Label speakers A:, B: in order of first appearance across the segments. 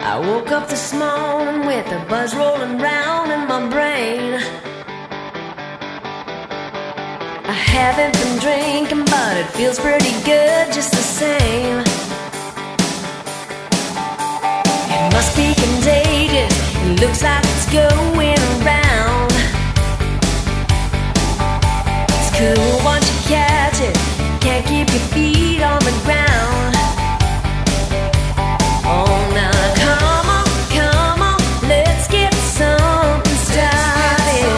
A: I woke up this morning with a buzz rolling round in my brain. I haven't been drinking, but it feels pretty good just the same. It must be contagious, it looks like it's going around. It's cool once you catch it, can't keep your feet on the ground. Oh, now come on, let's get something started.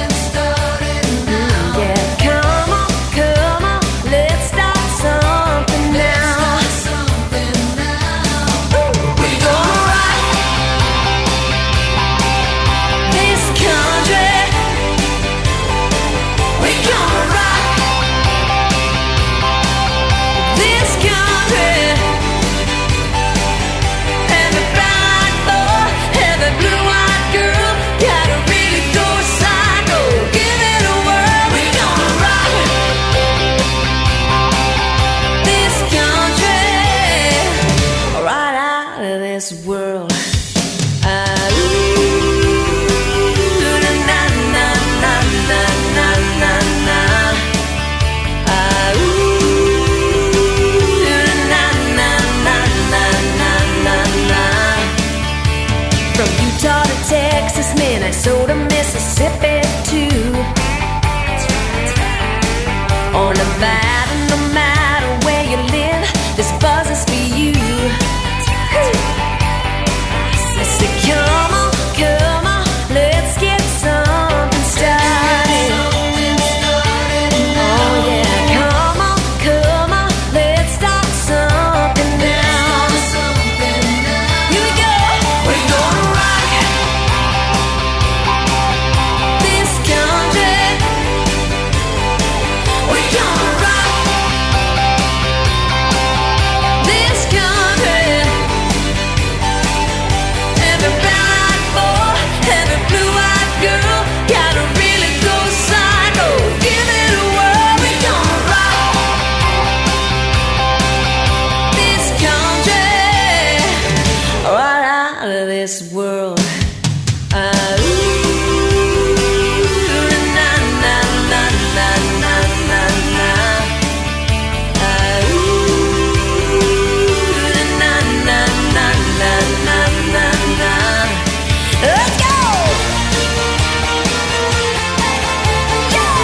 A: Yeah, come on, let's start something now. We're gonna rock this country. We're gonna rock this country. Every brown boy, every blue-eyed girl, gotta really go psycho. Give it a whirl. We're gonna rock this country right out of this world. From Utah to Texas, Minnesota, Mississippi too. On Nevada, no matter where you live, this buzz is for you. I say, come on, let's get something started. Oh yeah, come on, let's start something now. Here we go. We're gonna rock this country. We're gonna rock this country. Every brown-eyed boy, every blue-eyed girl, gotta really go psycho. Give it a whirl. We're gonna rock this country right out of this world. Na na na na na na na. Na na na na na na na. Let's go! Yeah!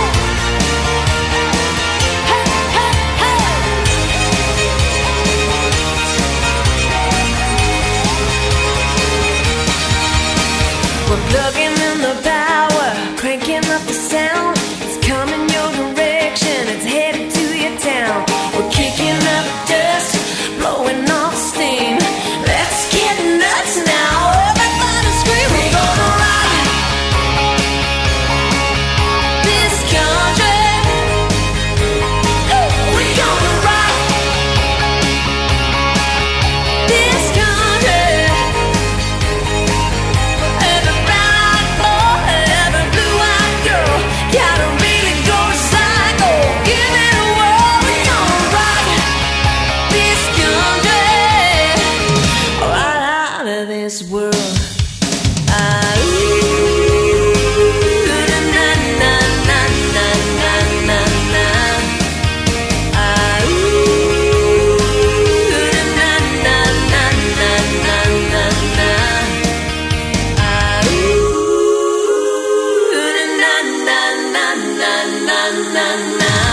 A: Hey, hey, hey! We're plugging in the power, cranking up the sound. It's coming your direction, it's headed to your town. We're kicking up dust, blowing off steam. Let's get nuts now, everybody scream. We're gonna rock this country. We're gonna rock this country. Every brown-eyed boy, every blue-eyed girl, gotta really go psycho. Give it a whirl. We're gonna rock this country right out of this world. Na na na na na na na. Na na na na na na na. Na na na na na na na.